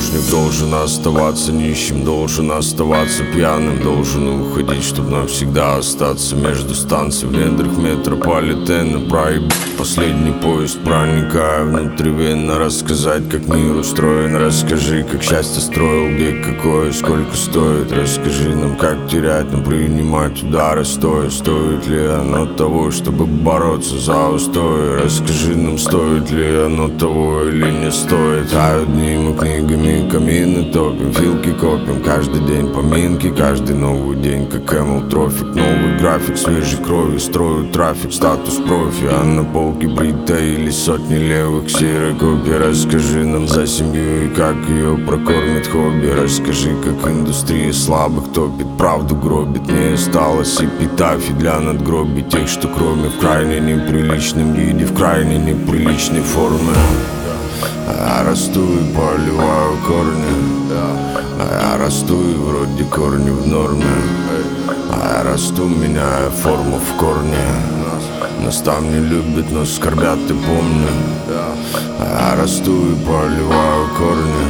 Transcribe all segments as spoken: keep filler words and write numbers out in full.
бездорожник должен оставаться нищим, должен оставаться пьяным, должен уходить, чтобы навсегда остаться между станций в недрах метрополитена. Проебать последний поезд, проникая внутривенно. Рассказать, как мир устроен, расскажи, как счастье строил, где какое, сколько стоит. Расскажи нам, как терять, но принимать удары стоя. Стоит ли оно того, чтобы бороться за устой? Расскажи нам, стоит ли оно того или не стоит. Тают дни мы книгами, камины топим, филки копим. Каждый день поминки, каждый новый день как Эмил Трофик. Новый график, свежей крови, строю трафик, статус профи. А на полке брита или сотни левых ксерокопий. Расскажи нам за семью и как ее прокормит хобби. Расскажи, как индустрия слабых топит, правду гробит. Не осталось эпитафий для надгробий тех, что кроме в крайне неприличном виде, в крайне неприличной форме. А я расту и поливаю корни, а я расту и вроде корни в норме. А я расту, меняя форму в корне. Нас там не любят, но скорбят, ты помни. А я расту и поливаю корни,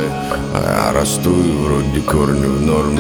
а я расту и вроде корни в норме.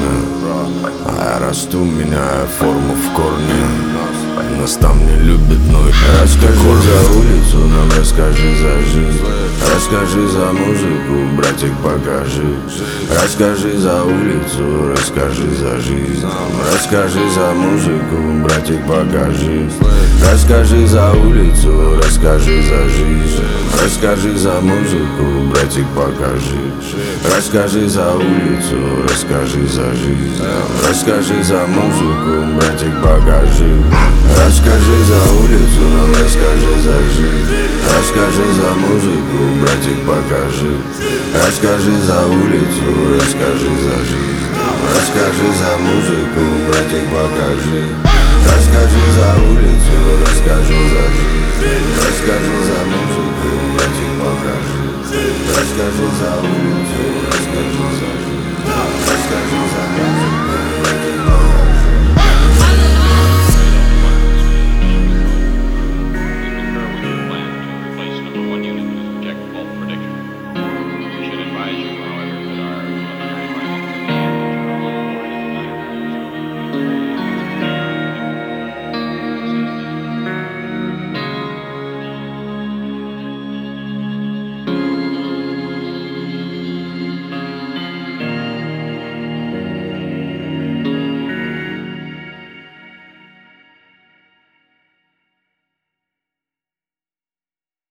А я расту, меняя форму в корне. Нас там не любят, но и расскажи за улицу, нам расскажи за жизнь. Расскажи за музыку, братик, покажи. Расскажи за улицу, расскажи за жизнь. Расскажи за музыку, братик, покажи. Расскажи за улицу, расскажи за жизнь. Расскажи за музыку, братик, покажи. Расскажи за улицу, расскажи за жизнь. Расскажи за музыку, братик, покажи. Расскажи за улицу, нам расскажи за жизнь. Расскажи за музыку, братик, покажи. Расскажи за улицу, расскажи за жизнь. Расскажи за музыку, братик, покажи. Расскажи за улицу, расскажи за жизнь. Расскажи за музыку, братик, покажи. Расскажи за улицу, расскажи.